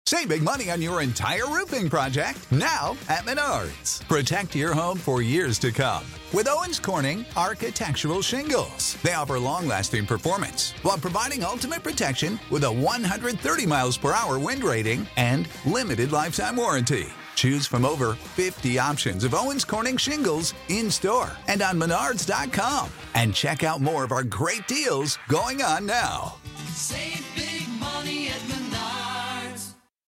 Save big money on your entire roofing project now at Menards. Protect your home for years to come with Owens Corning Architectural Shingles. They offer long-lasting performance while providing ultimate protection with a 130 miles per hour wind rating and limited lifetime warranty. Choose from over 50 options of Owens Corning shingles in-store and on Menards.com. And check out more of our great deals going on now. Save big money at Menards.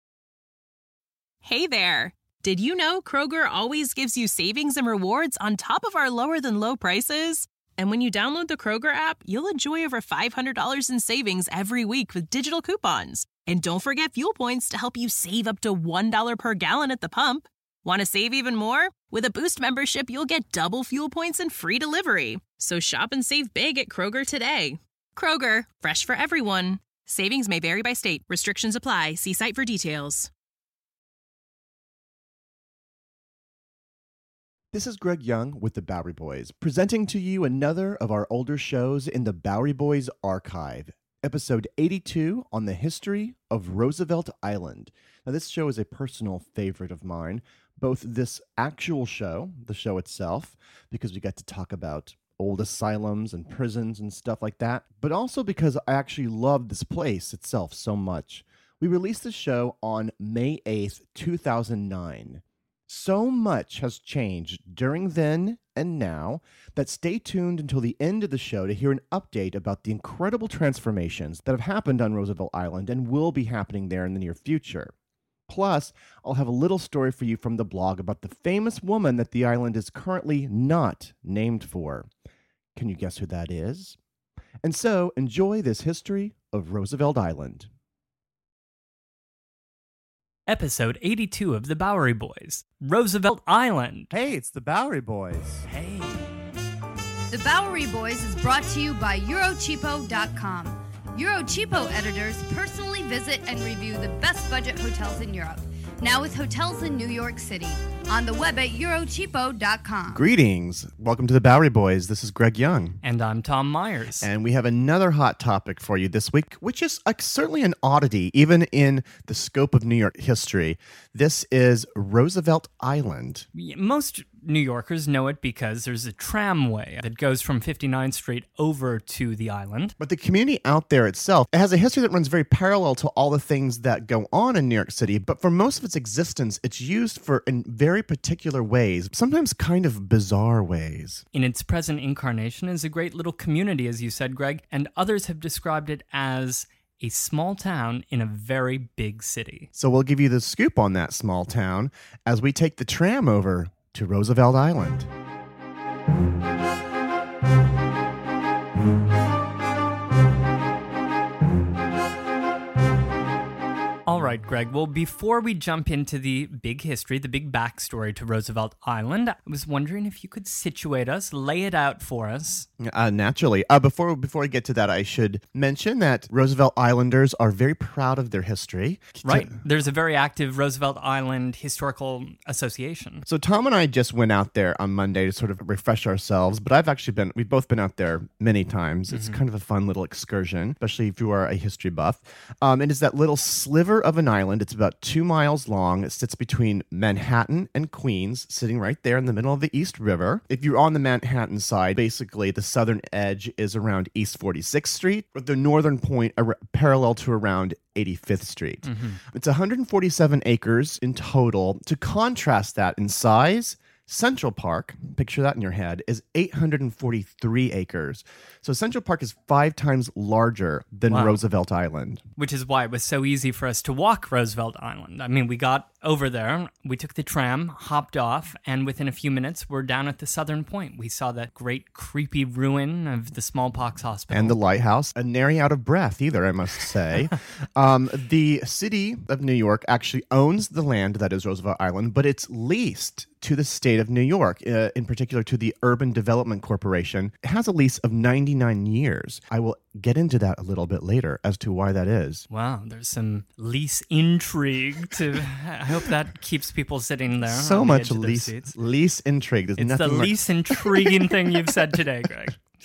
Hey there. Did you know Kroger always gives you savings and rewards on top of our lower-than-low prices? And when you download the Kroger app, you'll enjoy over $500 in savings every week with digital coupons. And don't forget fuel points to help you save up to $1 per gallon at the pump. Want to save even more? With a Boost membership, you'll get double fuel points and free delivery. So shop and save big at Kroger today. Kroger, fresh for everyone. Savings may vary by state. Restrictions apply. See site for details. This is Greg Young with the Bowery Boys, presenting to you another of our older shows in the Bowery Boys archive, episode 82 on the history of Roosevelt Island. Now, this show is a personal favorite of mine, both this actual show, the show itself, because we get to talk about old asylums and prisons and stuff like that, but also because I actually love this place itself so much. We released the show on May 8th, 2009. So much has changed during then and now that stay tuned until the end of the show to hear an update about the incredible transformations that have happened on Roosevelt Island and will be happening there in the near future. Plus, I'll have a little story for you from the blog about the famous woman that the island is currently not named for. Can you guess who that is? And so, enjoy this history of Roosevelt Island. Episode 82 of the Bowery Boys, Roosevelt Island. Hey, it's the Bowery Boys. Hey. The Bowery Boys is brought to you by Eurocheapo.com. Eurocheapo editors personally visit and review the best budget hotels in Europe, now with hotels in New York City, on the web at Eurocheapo.com. Greetings. Welcome to the Bowery Boys. This is Greg Young. And I'm Tom Myers. And we have another hot topic for you this week, which is certainly an oddity, even in the scope of New York history. This is Roosevelt Island. Most New Yorkers know it because there's a tramway that goes from 59th Street over to the island. But the community out there itself, it has a history that runs very parallel to all the things that go on in New York City. But for most of its existence, it's used in very particular ways, sometimes kind of bizarre ways. In its present incarnation is a great little community, as you said, Greg, and others have described it as a small town in a very big city. So we'll give you the scoop on that small town as we take the tram over to Roosevelt Island. All right, Greg. Well, before we jump into the big history, the big backstory to Roosevelt Island, I was wondering if you could situate us, lay it out for us. Naturally. Before we get to that, I should mention that Roosevelt Islanders are very proud of their history. Right. There's a very active Roosevelt Island Historical Association. So Tom and I just went out there on Monday to sort of refresh ourselves, but we've both been out there many times. It's kind of a fun little excursion, especially if you are a history buff. It is that little sliver of an island. It's about 2 miles long. It sits between Manhattan and Queens, sitting right there in the middle of the East River. If you're on the Manhattan side, basically the southern edge is around East 46th Street, with the northern point parallel to around 85th Street. Mm-hmm. It's 147 acres in total. To contrast that in size, Central Park, picture that in your head, is 843 acres. So Central Park is 5 times larger than Roosevelt Island. Which is why it was so easy for us to walk Roosevelt Island. I mean, we got over there, we took the tram, hopped off, and within a few minutes, we're down at the southern point. We saw that great creepy ruin of the smallpox hospital. And the lighthouse. Nary out of breath either, I must say. The city of New York actually owns the land that is Roosevelt Island, but it's leased to the state of New York, in particular to the Urban Development Corporation. It has a lease of 99 years. I will get into that a little bit later as to why that is. Wow, there's some lease intrigue I hope that keeps people sitting there. So much lease intrigue. It's the least intriguing thing you've said today, Greg.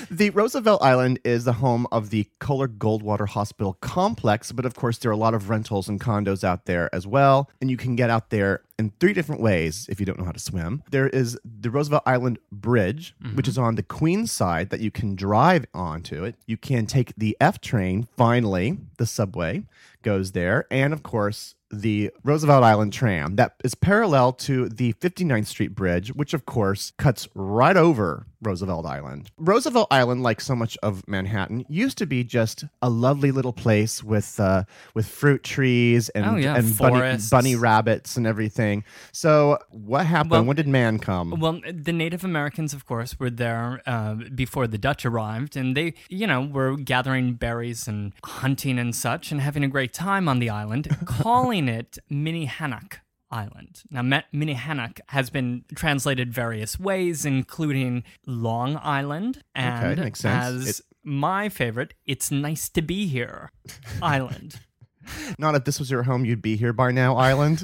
The Roosevelt Island is the home of the Kohler Goldwater Hospital complex, but of course there are a lot of rentals and condos out there as well, and you can get out there in 3 different ways if you don't know how to swim. There is the Roosevelt Island Bridge, which is on the Queens side that you can drive onto it. You can take the F train, finally, the subway goes there, and of course the Roosevelt Island tram that is parallel to the 59th Street Bridge, which of course cuts right over Roosevelt Island. Roosevelt Island, like so much of Manhattan, used to be just a lovely little place with fruit trees and bunny rabbits and everything. So what happened? Well, when did man come? Well, the Native Americans, of course, were there before the Dutch arrived, and they, were gathering berries and hunting and such and having a great time on the island, calling it Minnehanuck Island. Now, Minnehanuck has been translated various ways, including Long Island and, okay, makes sense. as my favorite, It's Nice to Be Here Island. Not if this was your home, you'd be here by now, Island.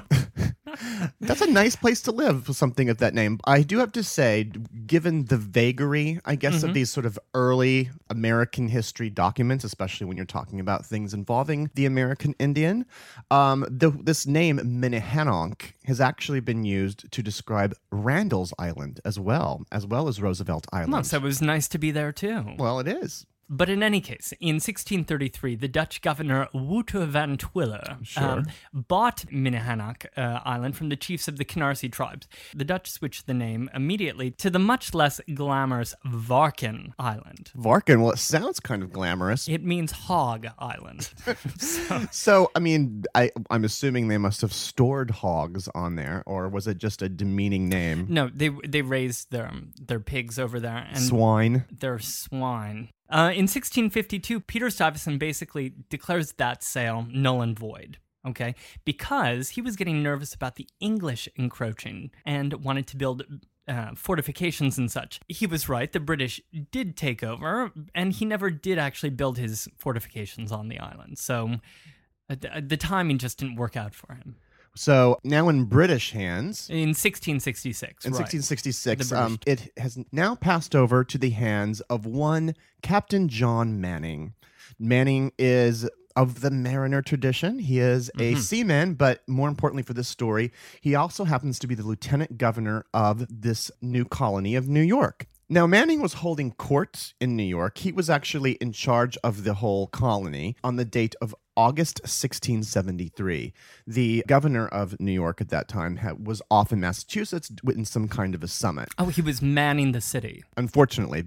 That's a nice place to live with something of that name. I do have to say, given the vagary, I guess, of these sort of early American history documents, especially when you're talking about things involving the American Indian, this name, Minnehanuck, has actually been used to describe Randall's Island as well as Roosevelt Island. Well, so it was nice to be there, too. Well, it is. But in any case, in 1633, the Dutch governor Wouter van Twiller bought Minnehanuck Island from the chiefs of the Canarsie tribes. The Dutch switched the name immediately to the much less glamorous Varken Island. Varken? Well, it sounds kind of glamorous. It means hog island. So, I mean, I'm assuming they must have stored hogs on there, or was it just a demeaning name? No, they raised their pigs over there. And swine? Their swine. In 1652, Peter Stuyvesant basically declares that sale null and void, okay? Because he was getting nervous about the English encroaching and wanted to build fortifications and such. He was right. The British did take over, and he never did actually build his fortifications on the island. So the timing just didn't work out for him. So now in British hands... In 1666, In right. 1666, it has now passed over to the hands of one Captain John Manning. Manning is of the mariner tradition. He is a seaman, but more importantly for this story, he also happens to be the lieutenant governor of this new colony of New York. Now, Manning was holding court in New York. He was actually in charge of the whole colony on the date of August 1673. The governor of New York at that time was off in Massachusetts in some kind of a summit. Oh, he was manning the city. Unfortunately,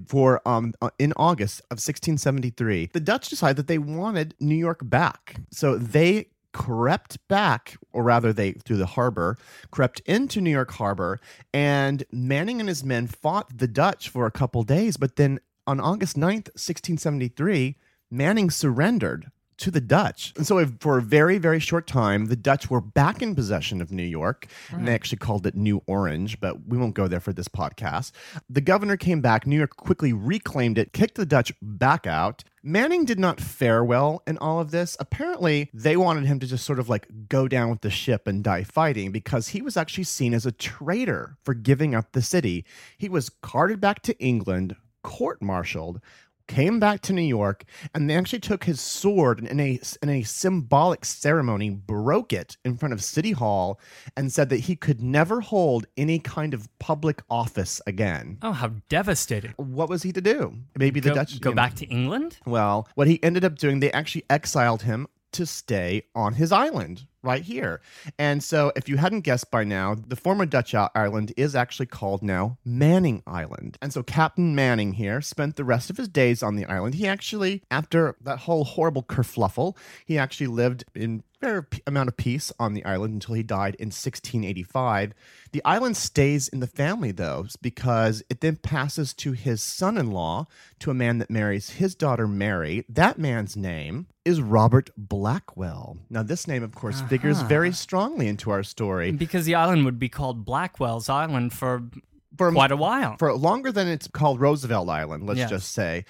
in August of 1673, the Dutch decided that they wanted New York back. So they crept back, or rather they, through the harbor, crept into New York Harbor, and Manning and his men fought the Dutch for a couple days, but then on August 9th, 1673, Manning surrendered to the Dutch. And so for a very, very short time, the Dutch were back in possession of New York, and they actually called it New Orange, but we won't go there for this podcast. The governor came back, New York quickly reclaimed it, kicked the Dutch back out. Manning did not fare well in all of this. Apparently, they wanted him to just sort of like go down with the ship and die fighting because he was actually seen as a traitor for giving up the city. He was carted back to England, court-martialed, came back to New York, and they actually took his sword and in a symbolic ceremony, broke it in front of City Hall and said that he could never hold any kind of public office again. Oh, how devastating. What was he to do? Maybe the Dutch... Go back to England? Well, what he ended up doing, they actually exiled him to stay on his island right here. And so if you hadn't guessed by now, the former Dutch island is actually called now Manning Island. And so Captain Manning here spent the rest of his days on the island. He actually, after that whole horrible kerfluffle, he actually lived in fair amount of peace on the island until he died in 1685. The island stays in the family, though, because it then passes to his son-in-law, to a man that marries his daughter Mary. That man's name is Robert Blackwell. Now, this name, of course, figures very strongly into our story. Because the island would be called Blackwell's Island for For quite a while. For longer than it's called Roosevelt Island, let's Yes. just say.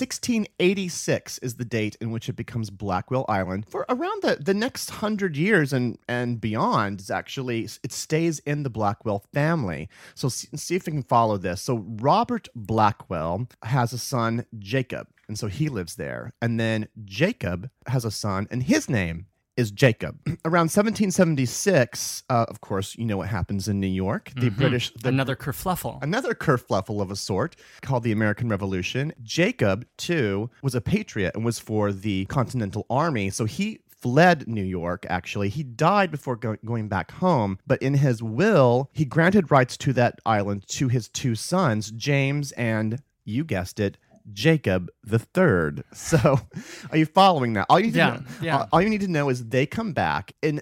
1686 is the date in which it becomes Blackwell Island. For around the next 100 years and beyond, it stays in the Blackwell family. So see if we can follow this. So Robert Blackwell has a son, Jacob, and so he lives there. And then Jacob has a son, and his name is Jacob. Around 1776, of course, you know what happens in New York. The British... Another kerfluffle. Another kerfluffle of a sort called the American Revolution. Jacob, too, was a patriot and was for the Continental Army. So he fled New York, actually. He died before going back home. But in his will, he granted rights to that island to his two sons, James and, you guessed it, Jacob the Third. So, are you following that? All you need to know is they come back in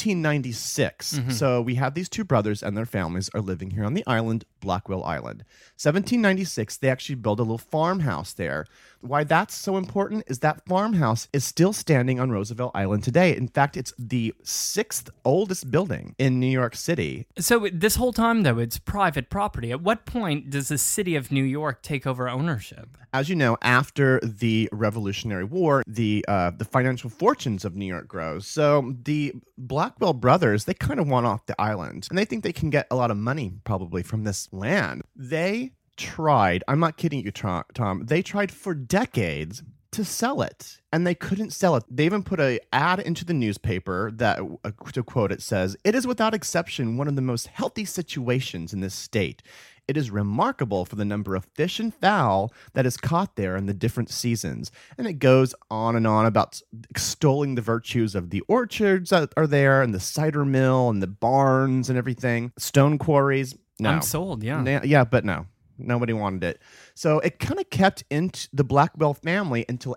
1796. So we have these two brothers and their families are living here on the island, Blackwell Island. 1796, they actually build a little farmhouse there. Why that's so important is that farmhouse is still standing on Roosevelt Island today. In fact, it's the 6th oldest building in New York City. So this whole time, though, it's private property. At what point does the city of New York take over ownership? As you know, after the Revolutionary War, the financial fortunes of New York grows. So the Blackwell brothers, they kind of want off the island, and they think they can get a lot of money probably from this land. They tried, I'm not kidding you, Tom, they tried for decades to sell it, and they couldn't sell it. They even put an ad into the newspaper that, to quote, it says, "It is without exception one of the most healthy situations in this state. It is remarkable for the number of fish and fowl that is caught there in the different seasons." And it goes on and on about extolling the virtues of the orchards that are there, and the cider mill, and the barns, and everything. Stone quarries. No. I'm sold, yeah. Yeah, but no. Nobody wanted it. So it kind of kept into the Blackwell family until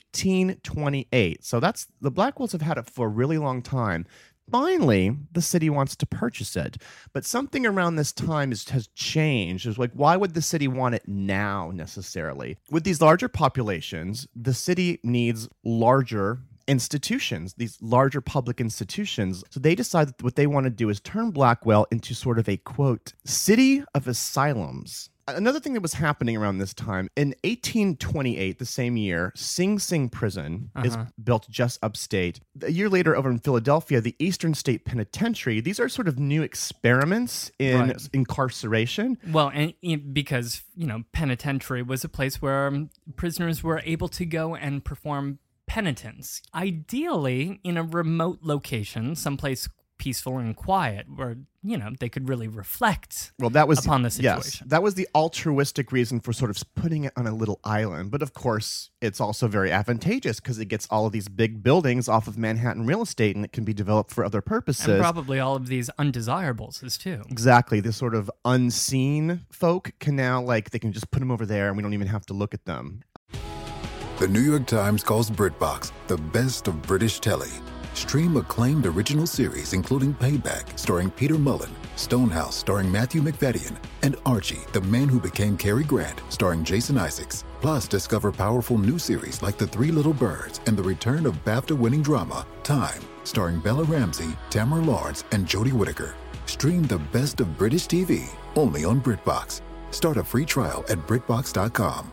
1828. So that's the Blackwells have had it for a really long time. Finally, the city wants to purchase it. But something around this time has changed. It's like, why would the city want it now necessarily? With these larger populations, the city needs larger institutions, these larger public institutions. So they decide that what they want to do is turn Blackwell into sort of a, quote, city of asylums. Another thing that was happening around this time, in 1828, the same year, Sing Sing Prison is built just upstate. A year later, over in Philadelphia, the Eastern State Penitentiary, these are sort of new experiments in incarceration. Well, and because, penitentiary was a place where prisoners were able to go and perform penitence, ideally in a remote location, someplace peaceful and quiet, where they could really reflect upon the situation. Yes, that was the altruistic reason for sort of putting it on a little island. But of course, it's also very advantageous because it gets all of these big buildings off of Manhattan real estate, and it can be developed for other purposes. And probably all of these undesirables too. Exactly. This sort of unseen folk can now, they can just put them over there and we don't even have to look at them. The New York Times calls BritBox the best of British telly. Stream acclaimed original series including Payback, starring Peter Mullen, Stonehouse, starring Matthew McFadden, and Archie, the Man Who Became Cary Grant, starring Jason Isaacs. Plus, discover powerful new series like The Three Little Birds and the return of BAFTA-winning drama, Time, starring Bella Ramsey, Tamara Lawrence, and Jodie Whittaker. Stream the best of British TV, only on BritBox. Start a free trial at BritBox.com.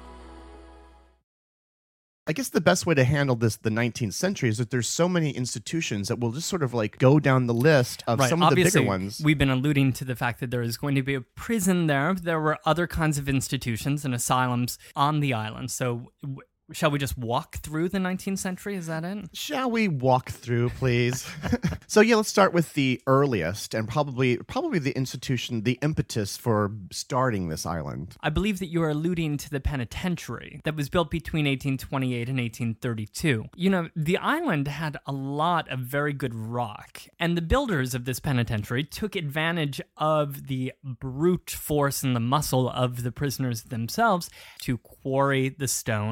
I guess the best way to handle this, the 19th century, is that there's so many institutions that will just sort of go down the list of some of the bigger ones. We've been alluding to the fact that there is going to be a prison there. There were other kinds of institutions and asylums on the island. So shall we just walk through the 19th century? Is that it? Shall we walk through, please? So let's start with the earliest and probably the institution, the impetus for starting this island. I believe that you're alluding to the penitentiary that was built between 1828 and 1832. The island had a lot of very good rock, and the builders of this penitentiary took advantage of the brute force and the muscle of the prisoners themselves to quarry the stone and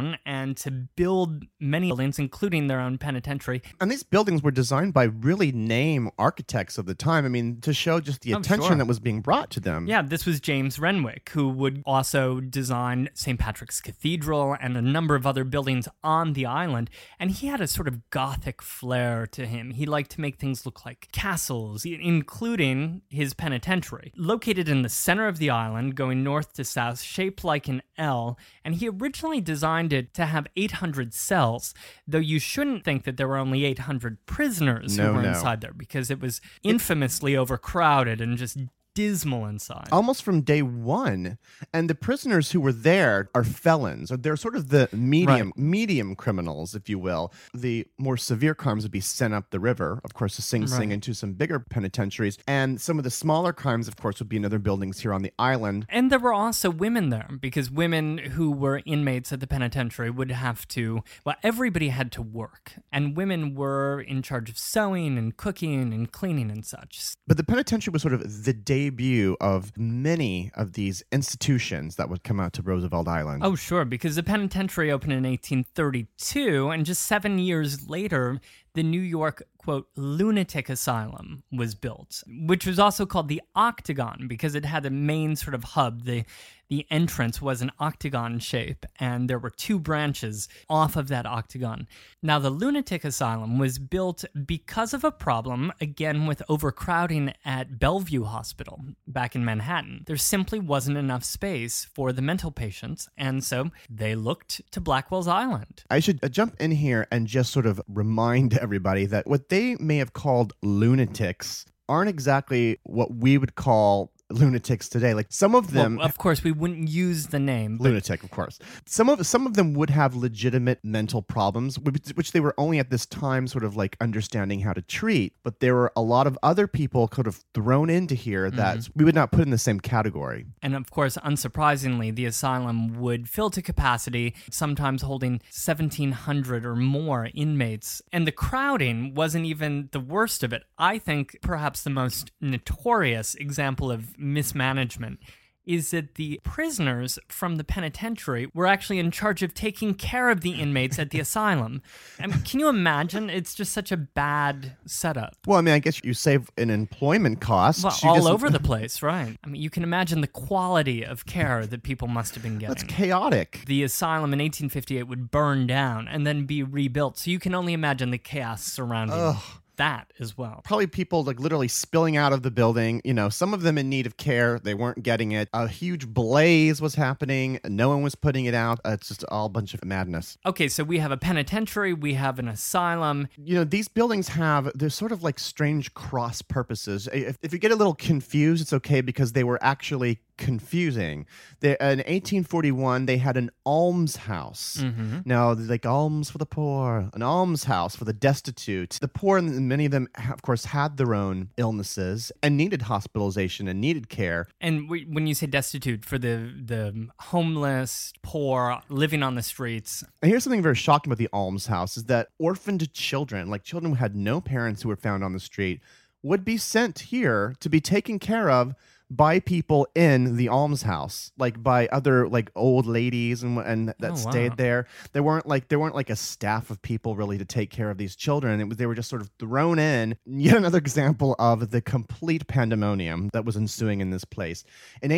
began to build many buildings, including their own penitentiary. And these buildings were designed by really name architects of the time. I mean, to show just the attention that was being brought to them. Yeah, this was James Renwick, who would also design St. Patrick's Cathedral and a number of other buildings on the island. And he had a sort of Gothic flair to him. He liked to make things look like castles, including his penitentiary. Located in the center of the island, going north to south, shaped like an L, and he originally designed it to have 800 cells, though you shouldn't think that there were only 800 prisoners who were inside there, because it was infamously overcrowded and just dismal inside. Almost from day one. And the prisoners who were there are felons. Or they're sort of the medium criminals, if you will. The more severe crimes would be sent up the river, of course, to Sing Sing, into some bigger penitentiaries. And some of the smaller crimes, of course, would be in other buildings here on the island. And there were also women there, because women who were inmates at the penitentiary would have to, well, everybody had to work. And women were in charge of sewing and cooking and cleaning and such. But the penitentiary was sort of the debut of many of these institutions that would come out to Roosevelt Island. Oh, sure, because the penitentiary opened in 1832, and just 7 years later, the New York, quote, lunatic asylum was built, which was also called the Octagon because it had a main sort of hub. The entrance was an octagon shape, and there were two branches off of that octagon. Now, the lunatic asylum was built because of a problem, again, with overcrowding at Bellevue Hospital back in Manhattan. There simply wasn't enough space for the mental patients, and so they looked to Blackwell's Island. I should jump in here and just sort of remind everybody that what they may have called lunatics aren't exactly what we would call lunatics today. Like some of them, well, of course, we wouldn't use the name lunatic. Of course, some of them would have legitimate mental problems, which they were only at this time sort of like understanding how to treat. But there were a lot of other people kind of thrown into here that we would not put in the same category. And of course, unsurprisingly, the asylum would fill to capacity, sometimes holding 1,700 or more inmates. And the crowding wasn't even the worst of it. I think perhaps the most notorious example of mismanagement is that the prisoners from the penitentiary were actually in charge of taking care of the inmates at the asylum. I mean, can you imagine? It's just such a bad setup. Well, I mean, I guess you save an employment cost. Well, all over the place, right? I mean, you can imagine the quality of care that people must have been getting. That's chaotic. The asylum in 1858 would burn down and then be rebuilt, so you can only imagine the chaos surrounding that as well. Probably people like literally spilling out of the building, you know, some of them in need of care, they weren't getting it. A huge blaze was happening, no one was putting it out. It's just all a bunch of madness. Okay, so we have a penitentiary, we have an asylum. You know, these buildings they're sort of like strange cross purposes. If you get a little confused, it's okay because they were actually confusing. In 1841, they had an almshouse. Now, like alms for the poor, an almshouse for the destitute. The poor, and many of them, of course, had their own illnesses and needed hospitalization and needed care. And when you say destitute, for the homeless, poor, living on the streets. And here's something very shocking about the almshouse is that orphaned children, like children who had no parents who were found on the street, would be sent here to be taken care of by people in the almshouse, like by other like old ladies and that stayed there. There weren't like a staff of people really to take care of these children. They were just sort of thrown in. Yet another example of the complete pandemonium that was ensuing in this place. In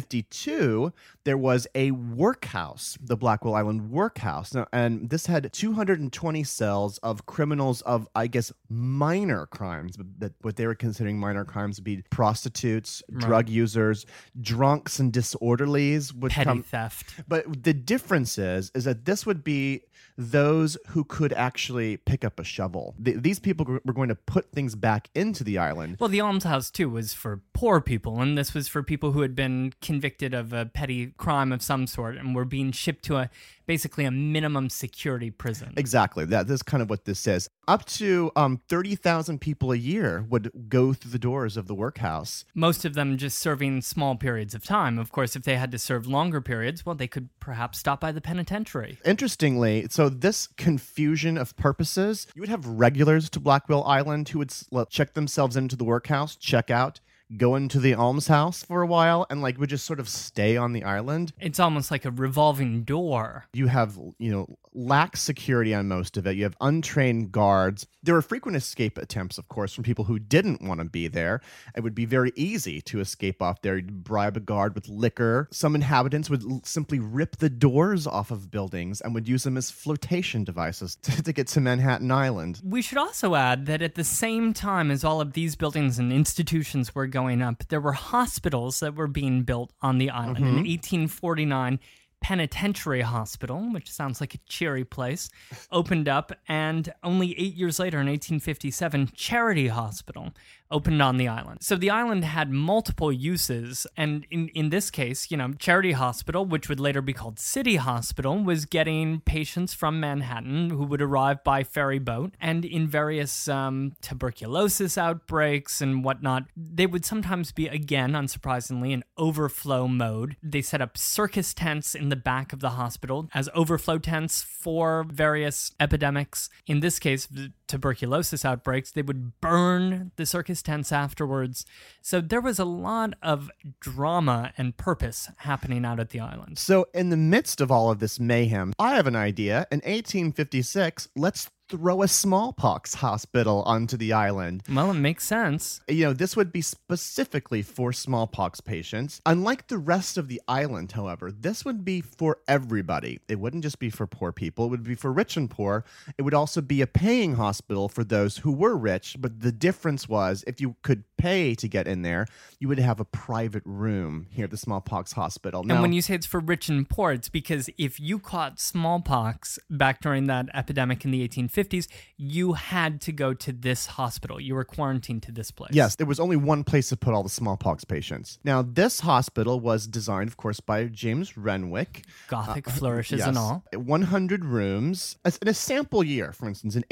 1852, there was a workhouse, the Blackwell Island Workhouse, and this had 220 cells of criminals of, I guess, minor crimes. That what they were considering minor crimes would be prostitutes, drug users, drunks, and disorderlies would petty theft. But the difference is that this would be those who could actually pick up a shovel. These people were going to put things back into the island. Well, the almshouse, too, was for poor people, and this was for people who had been convicted of a petty crime of some sort and were being shipped to basically a minimum security prison. Exactly. That is kind of what this is. Up to 30,000 people a year would go through the doors of the workhouse. Most of them just serving small periods of time. Of course, if they had to serve longer periods, well, they could perhaps stop by the penitentiary. Interestingly, so this confusion of purposes, you would have regulars to Blackwell Island who would check themselves into the workhouse, check out, go into the almshouse for a while and like would just sort of stay on the island. It's almost like a revolving door. You have, lax security on most of it. You have untrained guards. There were frequent escape attempts, of course, from people who didn't want to be there. It would be very easy to escape off there. You'd bribe a guard with liquor. Some inhabitants would simply rip the doors off of buildings and would use them as flotation devices to get to Manhattan Island. We should also add that at the same time as all of these buildings and institutions were going up, there were hospitals that were being built on the island. In 1849, Penitentiary Hospital, which sounds like a cheery place, opened up, and only 8 years later, in 1857, Charity Hospital opened on the island. So the island had multiple uses, and in this case, Charity Hospital, which would later be called City Hospital, was getting patients from Manhattan who would arrive by ferry boat, and in various tuberculosis outbreaks and whatnot, they would sometimes be, again, unsurprisingly, in overflow mode. They set up circus tents in the back of the hospital as overflow tents for various epidemics. In this case, the tuberculosis outbreaks, they would burn the circus tents afterwards. So there was a lot of drama and purpose happening out at the island. So in the midst of all of this mayhem, I have an idea. In 1856, let's throw a smallpox hospital onto the island. Well, it makes sense. This would be specifically for smallpox patients. Unlike the rest of the island, however, this would be for everybody. It wouldn't just be for poor people. It would be for rich and poor. It would also be a paying hospital for those who were rich. But the difference was if you could pay to get in there, you would have a private room here at the smallpox hospital. And when you say it's for rich and poor, it's because if you caught smallpox back during that epidemic in the 1850s, you had to go to this hospital. You were quarantined to this place. Yes, there was only one place to put all the smallpox patients. Now, this hospital was designed, of course, by James Renwick. Gothic flourishes yes. and all. 100 rooms. In a sample year, for instance, in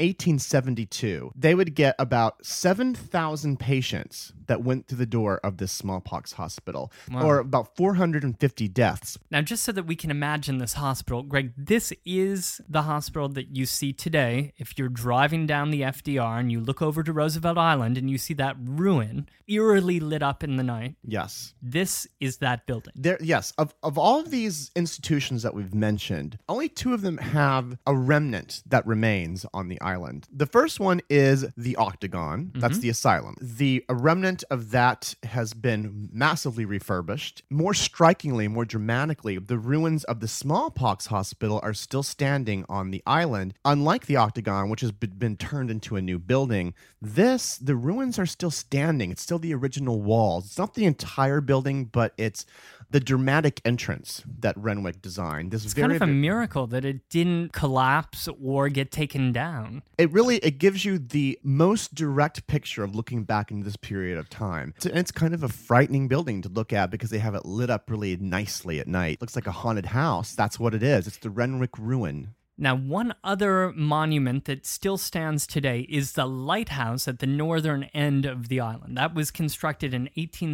1872, they would get about 7,000 patients that went through the door of this smallpox hospital, or about 450 deaths. Now, just so that we can imagine this hospital, Greg, this is the hospital that you see today. If you're driving down the FDR and you look over to Roosevelt Island and you see that ruin eerily lit up in the night. Yes. This is that building. Yes. Of all of these institutions that we've mentioned, only two of them have a remnant that remains on the island. The first one is the Octagon. That's the asylum. The remnant of that has been massively refurbished. More strikingly, more dramatically, the ruins of the smallpox hospital are still standing on the island. Unlike the Octagon, which has been turned into a new building, the ruins are still standing. It's still the original walls. It's not the entire building, but it's the dramatic entrance that Renwick designed. It's kind of a miracle that it didn't collapse or get taken down. It gives you the most direct picture of looking back into this period of time. It's kind of a frightening building to look at because they have it lit up really nicely at night. Looks like a haunted house. That's what it is. It's the Renwick Ruin. Now, one other monument that still stands today is the lighthouse at the northern end of the island. That was constructed in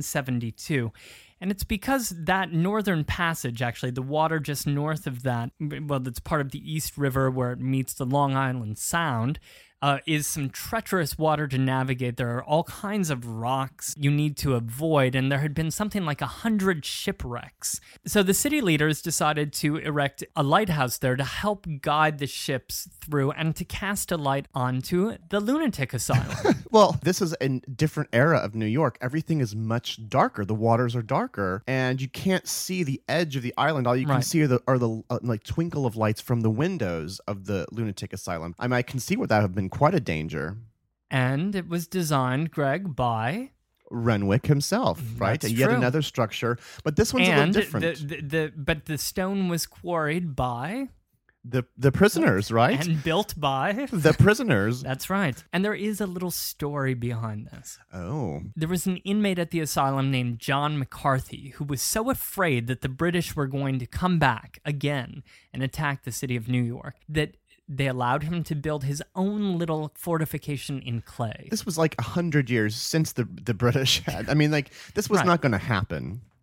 1872. And it's because that northern passage, actually, the water just north of that, that's part of the East River where it meets the Long Island Sound, is some treacherous water to navigate. There are all kinds of rocks you need to avoid, and there had been something like 100 shipwrecks. So the city leaders decided to erect a lighthouse there to help guide the ships through and to cast a light onto the lunatic asylum. Well, this is a different era of New York. Everything is much darker. The waters are darker, and you can't see the edge of the island. All you can see are the twinkle of lights from the windows of the lunatic asylum. I can see what that would have been quite a danger. And it was designed, Greg, by Renwick himself, right? That's Yet true. another structure, but this one's a little different. But the stone was quarried by the prisoners, right? And built by the prisoners. That's right. And there is a little story behind this. Oh. There was an inmate at the asylum named John McCarthy who was so afraid that the British were going to come back again and attack the city of New York that they allowed him to build his own little fortification in clay. This was like 100 years since the British had. This was not going to happen.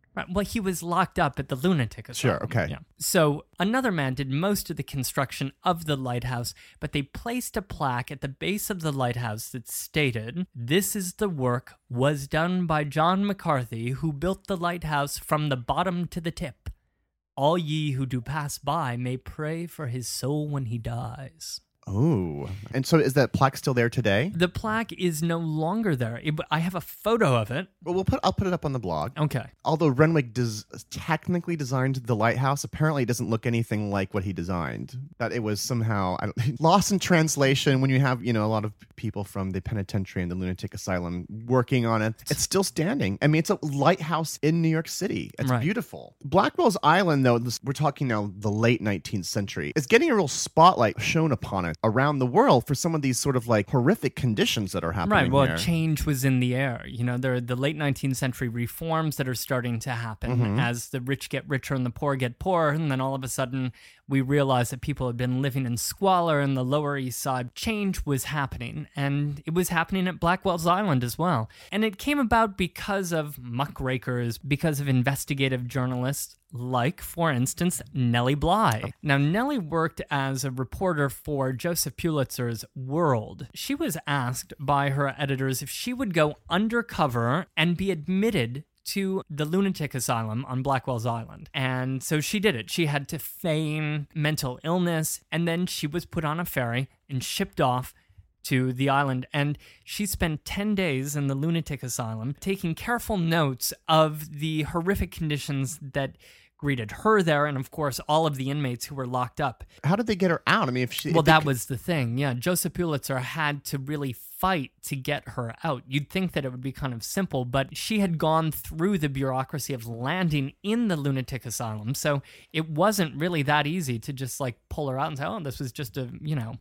Right. Well, he was locked up at the lunatic asylum. Sure, okay. Yeah. So another man did most of the construction of the lighthouse, but they placed a plaque at the base of the lighthouse that stated, "This is the work was done by John McCarthy, who built the lighthouse from the bottom to the tip. All ye who do pass by may pray for his soul when he dies." Oh, and so is that plaque still there today? The plaque is no longer there. I have a photo of it. Well, I'll put it up on the blog. Okay. Although Renwick technically designed the lighthouse, apparently it doesn't look anything like what he designed. That it was somehow lost in translation when you have, a lot of people from the penitentiary and the lunatic asylum working on it. It's still standing. I mean, it's a lighthouse in New York City. It's Right. beautiful. Blackwell's Island, though, we're talking now the late 19th century, is getting a real spotlight shown upon it around the world for some of these sort of like horrific conditions that are happening Right. Well, here. change was in the air. There are the late 19th century reforms that are starting to happen as the rich get richer and the poor get poorer. And then all of a sudden, we realized that people had been living in squalor in the Lower East Side. Change was happening, and it was happening at Blackwell's Island as well. And it came about because of muckrakers, because of investigative journalists like, for instance, Nellie Bly. Now, Nellie worked as a reporter for Joseph Pulitzer's World. She was asked by her editors if she would go undercover and be admitted to the lunatic asylum on Blackwell's Island. And so she did it. She had to feign mental illness, and then she was put on a ferry and shipped off to the island. And she spent 10 days in the lunatic asylum taking careful notes of the horrific conditions that greeted her there, and of course all of the inmates who were locked up. How did they get her out? I mean, That was the thing. Yeah, Joseph Pulitzer had to really fight to get her out. You'd think that it would be kind of simple, but she had gone through the bureaucracy of landing in the lunatic asylum, so it wasn't really that easy to just like pull her out and say, "Oh, this was just a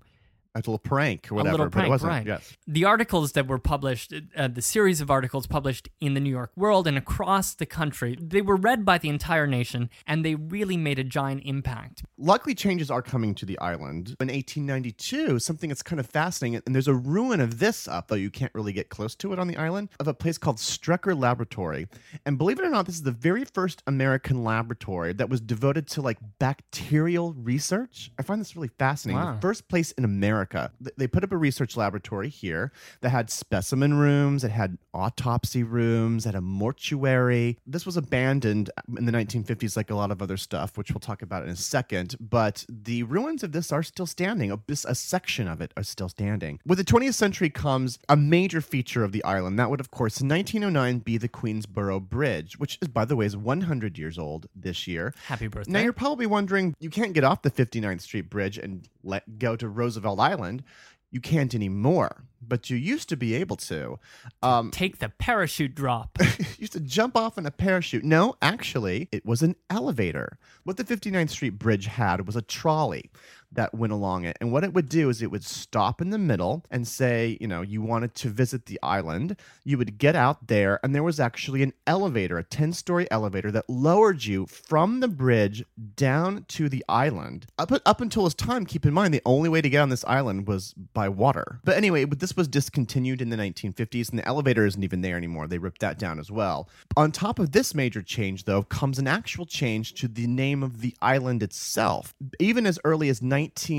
little prank or whatever," a little prank, but it wasn't. right. Yes. The articles that were published, the series of articles published in the New York World and across the country, they were read by the entire nation, and they really made a giant impact. Luckily, changes are coming to the island. In 1892, something that's kind of fascinating, and there's a ruin of this up, though you can't really get close to it on the island, of a place called Strecker Laboratory. And believe it or not, this is the very first American laboratory that was devoted to like bacterial research. I find this really fascinating. Wow. The first place in America. They put up a research laboratory here that had specimen rooms, it had autopsy rooms, it had a mortuary. This was abandoned in the 1950s like a lot of other stuff, which we'll talk about in a second, but the ruins of this are still standing. A section of it are still standing. With the 20th century comes a major feature of the island. That would, of course, in 1909 be the Queensboro Bridge, which is, by the way, is 100 years old this year. Happy birthday. Now, you're probably wondering, you can't get off the 59th Street Bridge and go to Roosevelt Island. You can't anymore, but you used to be able to. Take the parachute drop. You used to jump off in a parachute. No, actually, it was an elevator. What the 59th Street Bridge had was a trolley that went along it. And what it would do is it would stop in the middle and say, you wanted to visit the island. You would get out there, and there was actually an elevator, a 10-story elevator that lowered you from the bridge down to the island. Up until this time, keep in mind, the only way to get on this island was by water. But anyway, this was discontinued in the 1950s, and the elevator isn't even there anymore. They ripped that down as well. On top of this major change, though, comes an actual change to the name of the island itself. Even as early as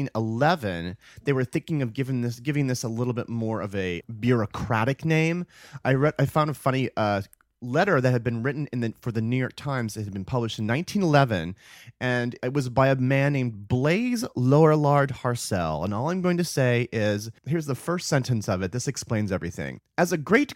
1911, they were thinking of giving this a little bit more of a bureaucratic name. I found a funny letter that had been written for the New York Times. It had been published in 1911, and it was by a man named Blaise Lorillard Harcel. And all I'm going to say is, here's the first sentence of it. This explains everything. As a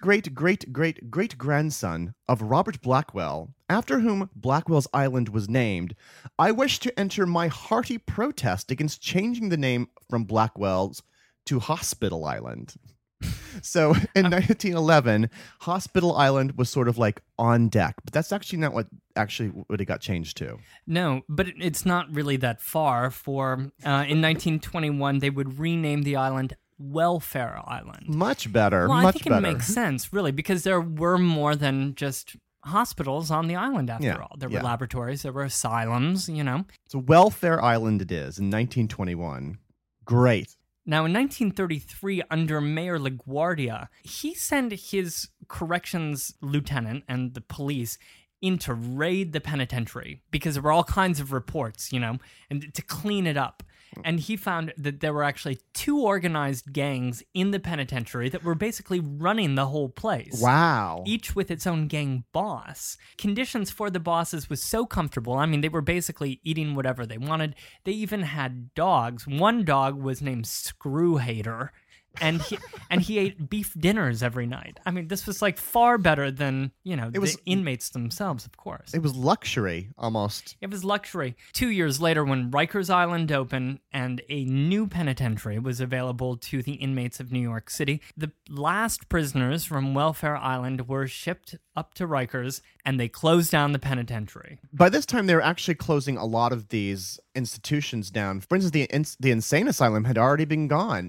great-great-great-great-great-grandson of Robert Blackwell, after whom Blackwell's Island was named, I wish to enter my hearty protest against changing the name from Blackwell's to Hospital Island. So in 1911, Hospital Island was sort of like on deck, but that's actually not what it got changed to. No, but it's not really that far. In 1921, they would rename the island Welfare Island. Much better. Well, much I think better. it makes sense, really, because there were more than just hospitals on the island, after all. There were laboratories, there were asylums, So Welfare Island it is in 1921. Great. Now, in 1933, under Mayor LaGuardia, he sent his corrections lieutenant and the police in to raid the penitentiary because there were all kinds of reports, and to clean it up. And he found that there were actually 2 organized gangs in the penitentiary that were basically running the whole place. Wow. Each with its own gang boss. Conditions for the bosses was so comfortable. I mean, they were basically eating whatever they wanted. They even had dogs. One dog was named Screw Hater. And he ate beef dinners every night. I mean, this was like far better than, the inmates themselves, of course. It was luxury, almost. It was luxury. 2 years later, when Rikers Island opened and a new penitentiary was available to the inmates of New York City, the last prisoners from Welfare Island were shipped up to Rikers, and they closed down the penitentiary. By this time, they were actually closing a lot of these institutions down. For instance, the insane asylum had already been gone.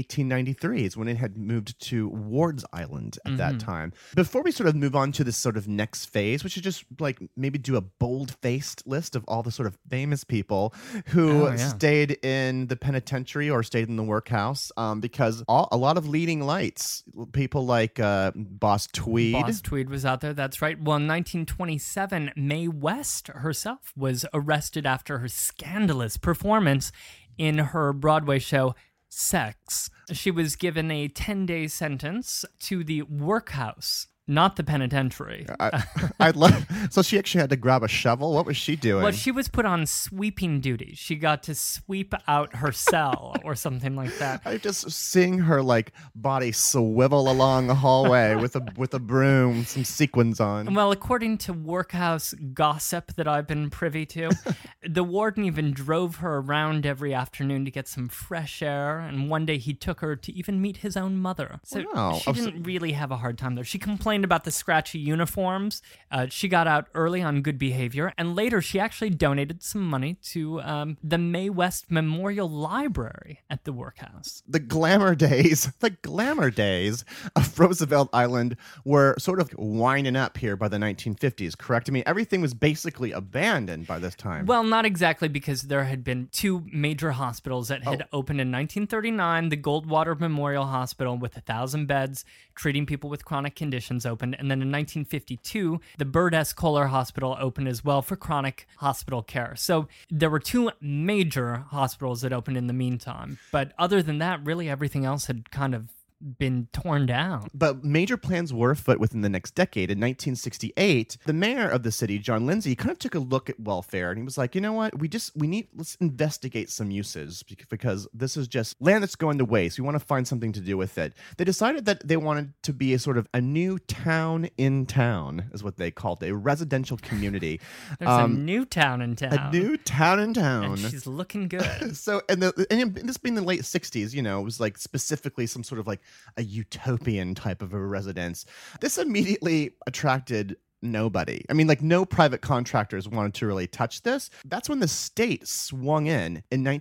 1893 is when it had moved to Ward's Island at that time. Before we sort of move on to this sort of next phase, we should just like maybe do a bold-faced list of all the sort of famous people who stayed in the penitentiary or stayed in the workhouse, because a lot of leading lights, people like Boss Tweed. Boss Tweed was out there, that's right. Well, in 1927, Mae West herself was arrested after her scandalous performance in her Broadway show, Sex. She was given a 10-day sentence to the workhouse, not the penitentiary. I'd love. So she actually had to grab a shovel. What was she doing? Well, she was put on sweeping duty. She got to sweep out her cell or something like that. I just seeing her like body swivel along the hallway with a broom, some sequins on. Well, according to workhouse gossip that I've been privy to, the warden even drove her around every afternoon to get some fresh air, and one day he took her to even meet his own mother. So she didn't really have a hard time there. She complained about the scratchy uniforms. She got out early on good behavior, and later she actually donated some money to the Mae West Memorial Library at the workhouse. The glamour days of Roosevelt Island were sort of winding up here by the 1950s, correct? I mean, everything was basically abandoned by this time. Well, not exactly, because there had been 2 major hospitals that had opened in 1939. The Goldwater Memorial Hospital with 1,000 beds, treating people with chronic conditions, opened. And then in 1952, the Bird S. Kohler Hospital opened as well for chronic hospital care. So there were 2 major hospitals that opened in the meantime. But other than that, really everything else had kind of been torn down. But major plans were afoot within the next decade. In 1968, the mayor of the city, John Lindsay, kind of took a look at welfare, and he was like, you know what, let's investigate some uses, because this is just land that's going to waste. We want to find something to do with it. They decided that they wanted to be a sort of a new town in town, is what they called it, a residential community. There's a new town in town. A new town in town. And she's looking good. So, and this being the late 60s, it was like specifically some sort of like a utopian type of a residence. This immediately attracted nobody. I mean, like, no private contractors wanted to really touch this. That's when the state swung in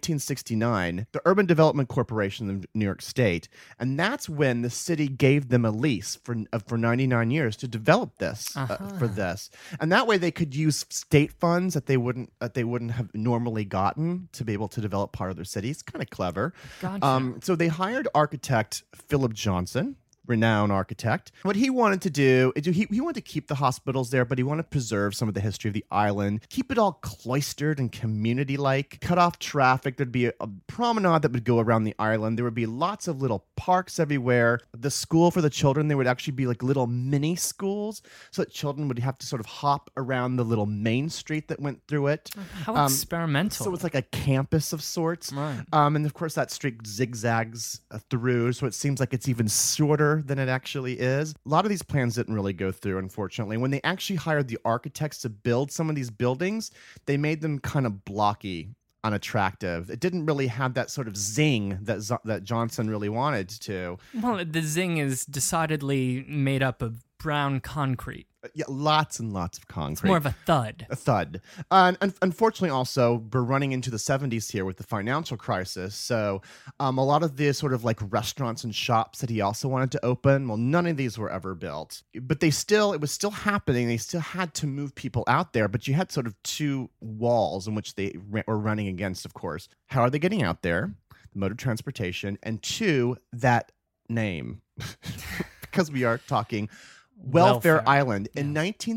1969, the Urban Development Corporation of New York State, and that's when the city gave them a lease for 99 years to develop this for this, and that way they could use state funds that they wouldn't have normally gotten to be able to develop part of their city. It's kind of clever. Gotcha. So they hired architect Philip Johnson, renowned architect. What he wanted to do is he wanted to keep the hospitals there, but he wanted to preserve some of the history of the island, keep it all cloistered and community-like, cut off traffic. There'd be a promenade that would go around the island. There would be lots of little parks everywhere. The school for the children, there would actually be like little mini schools, so that children would have to sort of hop around the little main street that went through it. How experimental. So it's like a campus of sorts. Right. And of course that street zigzags through, so it seems like it's even shorter than it actually is. A lot of these plans didn't really go through, unfortunately. When they actually hired the architects to build some of these buildings, they made them kind of blocky, unattractive. It didn't really have that sort of zing that Johnson really wanted to. Well, the zing is decidedly made up of brown concrete. Yeah, lots and lots of concrete. It's more of a thud. A thud. And unfortunately, also, we're running into the 70s here with the financial crisis. So a lot of the sort of like restaurants and shops that he also wanted to open, well, none of these were ever built. But it was still happening. They still had to move people out there. But you had sort of 2 walls in which they were running against, of course. How are they getting out there? The mode of transportation. And 2, that name. Because we are talking Welfare Island. In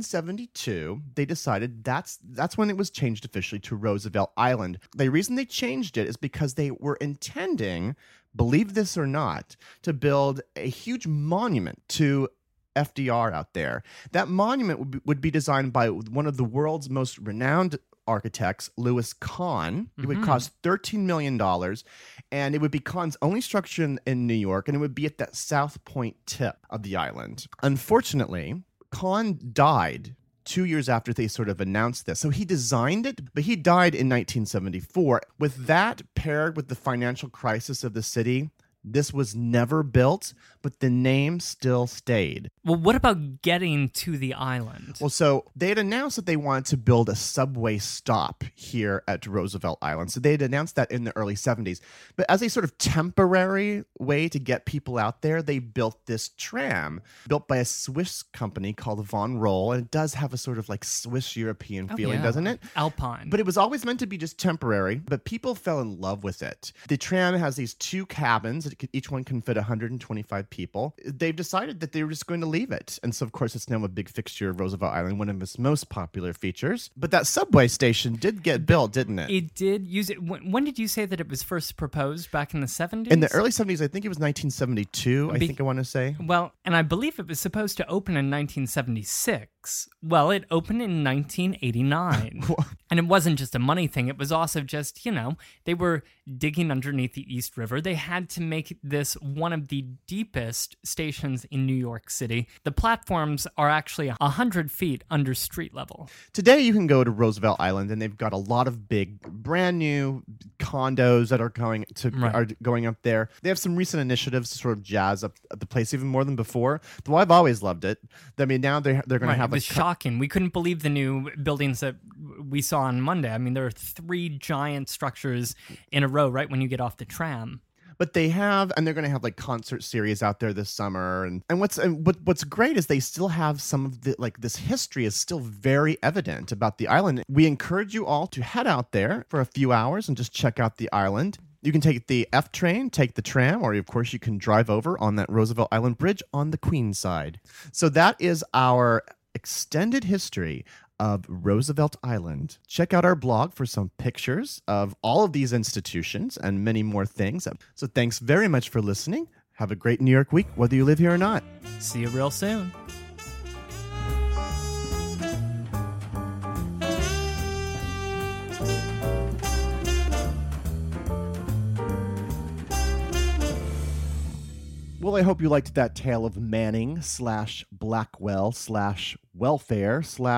1972, they decided that's when it was changed officially to Roosevelt Island. The reason they changed it is because they were intending, believe this or not, to build a huge monument to FDR out there. That monument would be designed by one of the world's most renowned architects, Louis Kahn. It would cost $13 million, and it would be Kahn's only structure in New York, and it would be at that South Point tip of the island. Unfortunately, Kahn died 2 years after they sort of announced this. So he designed it, but he died in 1974. With that paired with the financial crisis of the city, this was never built, but the name still stayed. Well, what about getting to the island? Well, so they had announced that they wanted to build a subway stop here at Roosevelt Island. So they had announced that in the early 70s. But as a sort of temporary way to get people out there, they built this tram built by a Swiss company called Von Roll. And it does have a sort of like Swiss European feeling, doesn't it? Alpine. But it was always meant to be just temporary, but people fell in love with it. The tram has these two cabins. Each one can fit 125 people. They've decided that they were just going to leave it. And so, of course, it's now a big fixture of Roosevelt Island, one of its most popular features. But that subway station did get built, didn't it? It did use it. When did you say that it was first proposed? Back in the 70s? In the early 70s, I think it was 1972, I think I want to say. Well, and I believe it was supposed to open in 1976. Well, it opened in 1989. And it wasn't just a money thing. It was also just, they were digging underneath the East River. They had to make this one of the deepest stations in New York City. The platforms are actually 100 feet under street level. Today, you can go to Roosevelt Island, and they've got a lot of big, brand new condos that are going up there. They have some recent initiatives to sort of jazz up the place even more than before. Though I've always loved it. I mean, now they're going to have it was shocking. We couldn't believe the new buildings that we saw on Monday. I mean, there are 3 giant structures in a row right when you get off the tram. But they have, and they're going to have like concert series out there this summer. And what's great is they still have some of the, like, this history is still very evident about the island. We encourage you all to head out there for a few hours and just check out the island. You can take the F train, take the tram, or of course you can drive over on that Roosevelt Island Bridge on the Queen side. So that is our extended history of Roosevelt Island. Check out our blog for some pictures of all of these institutions and many more things. So thanks very much for listening. Have a great New York week, whether you live here or not. See you real soon. Well, I hope you liked that tale of Manning / Blackwell / Welfare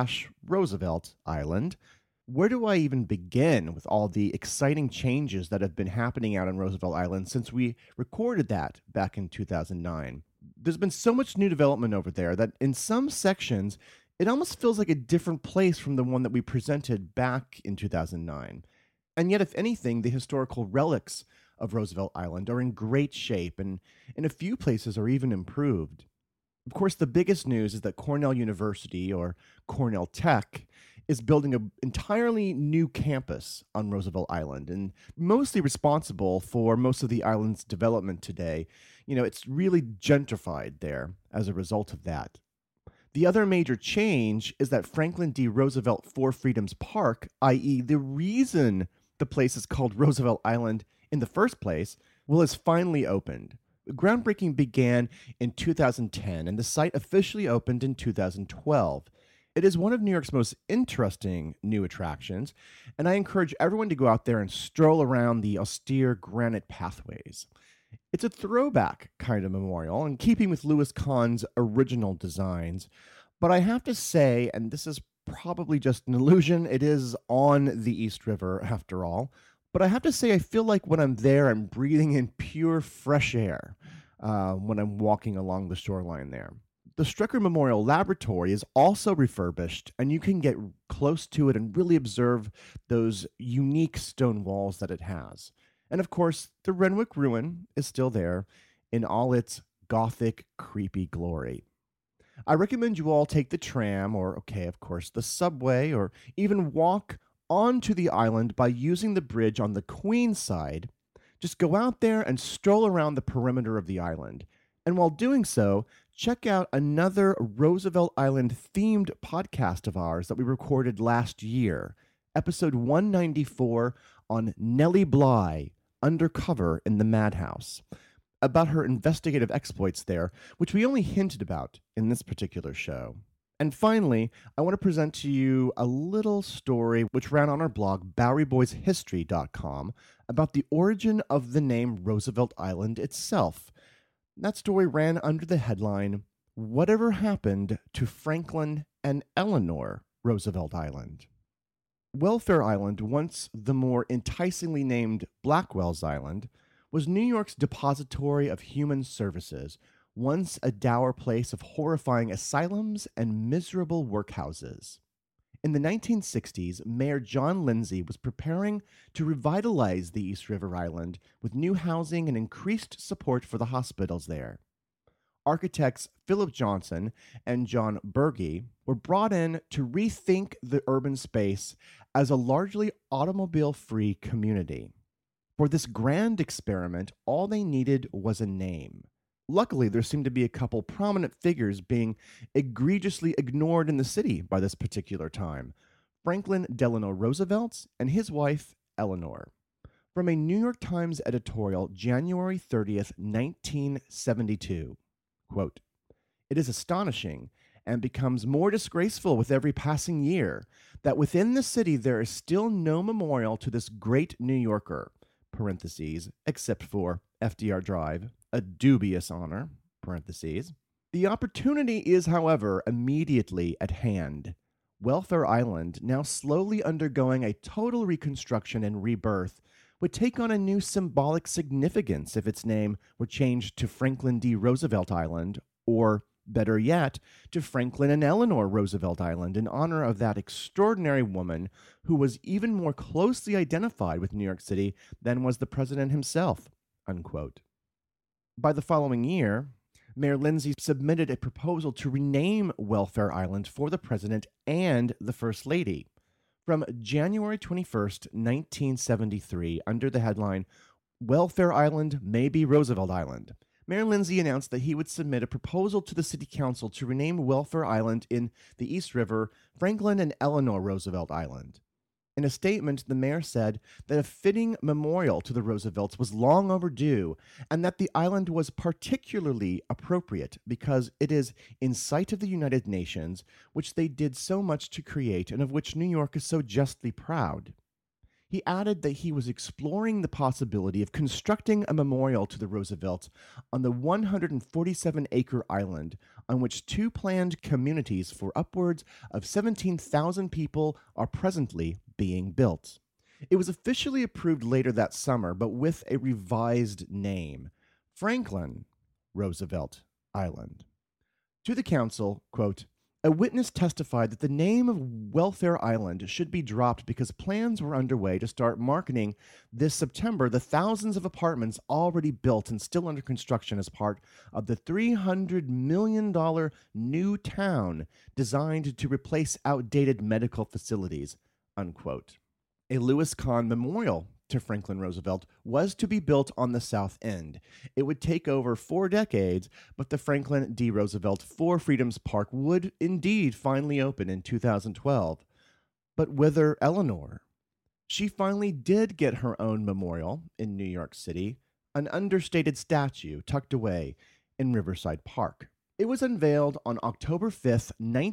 / Roosevelt Island. Where do I even begin with all the exciting changes that have been happening out on Roosevelt Island since we recorded that back in 2009? There's been so much new development over there that in some sections, it almost feels like a different place from the one that we presented back in 2009. And yet, if anything, the historical relics of Roosevelt Island are in great shape and in a few places are even improved. Of course, the biggest news is that Cornell University, or Cornell Tech, is building an entirely new campus on Roosevelt Island and mostly responsible for most of the island's development today. It's really gentrified there as a result of that. The other major change is that Franklin D. Roosevelt Four Freedoms Park, i.e. the reason the place is called Roosevelt Island in the first place, has finally opened. Groundbreaking began in 2010, and the site officially opened in 2012. It is one of New York's most interesting new attractions, and I encourage everyone to go out there and stroll around the austere granite pathways. It's a throwback kind of memorial, in keeping with Louis Kahn's original designs, but I have to say, and this is probably just an illusion, it is on the East River after all, but I have to say, I feel like when I'm there, I'm breathing in pure fresh air when I'm walking along the shoreline there. The Strecker Memorial Laboratory is also refurbished, and you can get close to it and really observe those unique stone walls that it has. And of course, the Renwick Ruin is still there in all its Gothic, creepy glory. I recommend you all take the tram, or, of course, the subway, or even walk onto the island by using the bridge on the Queen side. Just go out there and stroll around the perimeter of the island. And while doing so, check out another Roosevelt Island themed podcast of ours that we recorded last year, episode 194 on Nellie Bly, Undercover in the Madhouse, about her investigative exploits there, which we only hinted about in this particular show. And finally, I want to present to you a little story which ran on our blog, BoweryBoysHistory.com, about the origin of the name Roosevelt Island itself. That story ran under the headline, Whatever Happened to Franklin and Eleanor Roosevelt Island? Welfare Island, once the more enticingly named Blackwell's Island, was New York's depository of human services, once a dour place of horrifying asylums and miserable workhouses. In the 1960s, Mayor John Lindsay was preparing to revitalize the East River Island with new housing and increased support for the hospitals there. Architects Philip Johnson and John Berge were brought in to rethink the urban space as a largely automobile-free community. For this grand experiment, all they needed was a name. Luckily, there seemed to be a couple prominent figures being egregiously ignored in the city by this particular time: Franklin Delano Roosevelt and his wife, Eleanor. From a New York Times editorial, January 30th, 1972, quote, "It is astonishing and becomes more disgraceful with every passing year that within the city there is still no memorial to this great New Yorker, parentheses, except for FDR Drive, a dubious honor, parentheses. The opportunity is, however, immediately at hand. Welfare Island, now slowly undergoing a total reconstruction and rebirth, would take on a new symbolic significance if its name were changed to Franklin D. Roosevelt Island, or, better yet, to Franklin and Eleanor Roosevelt Island, in honor of that extraordinary woman who was even more closely identified with New York City than was the president himself," unquote. By the following year, Mayor Lindsay submitted a proposal to rename Welfare Island for the president and the First Lady. From January 21st, 1973, under the headline, "Welfare Island may be Roosevelt Island," Mayor Lindsay announced that he would submit a proposal to the City Council to rename Welfare Island in the East River Franklin and Eleanor Roosevelt Island. In a statement, the mayor said that a fitting memorial to the Roosevelts was long overdue, and that the island was particularly appropriate because it is in sight of the United Nations, which they did so much to create and of which New York is so justly proud. He added that he was exploring the possibility of constructing a memorial to the Roosevelts on the 147-acre island on which two planned communities for upwards of 17,000 people are presently being built. It was officially approved later that summer, but with a revised name, Franklin Roosevelt Island. To the council, quote, "A witness testified that the name of Welfare Island should be dropped because plans were underway to start marketing this September the thousands of apartments already built and still under construction as part of the $300 million new town designed to replace outdated medical facilities," unquote. A Lewis Kahn memorial to Franklin Roosevelt was to be built on the South End. It would take over 4 decades, but the Franklin D. Roosevelt Four Freedoms Park would indeed finally open in 2012. But whither Eleanor? She finally did get her own memorial in New York City, an understated statue tucked away in Riverside Park. It was unveiled on October 5th,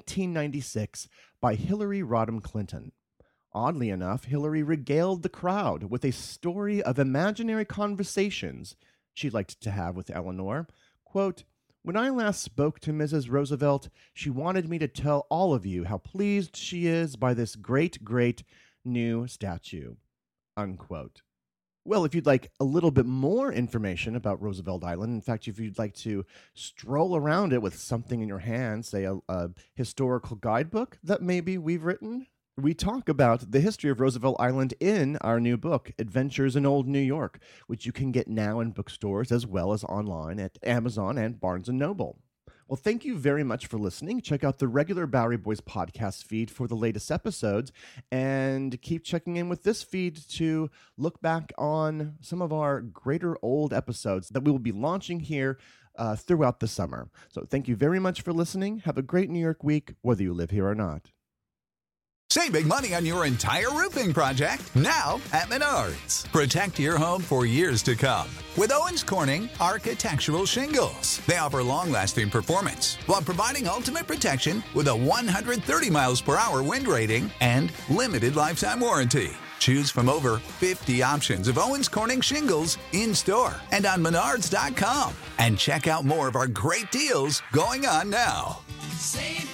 1996 by Hillary Rodham Clinton. Oddly enough, Hillary regaled the crowd with a story of imaginary conversations she liked to have with Eleanor. Quote, "When I last spoke to Mrs. Roosevelt, she wanted me to tell all of you how pleased she is by this great, great new statue," unquote. Well, if you'd like a little bit more information about Roosevelt Island, in fact, if you'd like to stroll around it with something in your hand, say a historical guidebook that maybe we've written, we talk about the history of Roosevelt Island in our new book, Adventures in Old New York, which you can get now in bookstores as well as online at Amazon and Barnes & Noble. Well, thank you very much for listening. Check out the regular Bowery Boys podcast feed for the latest episodes, and keep checking in with this feed to look back on some of our greater old episodes that we will be launching here throughout the summer. So thank you very much for listening. Have a great New York week, whether you live here or not. Save big money on your entire roofing project now at Menards. Protect your home for years to come with Owens Corning Architectural Shingles. They offer long-lasting performance while providing ultimate protection with a 130 miles per hour wind rating and limited lifetime warranty. Choose from over 50 options of Owens Corning shingles in-store and on Menards.com. And check out more of our great deals going on now. Save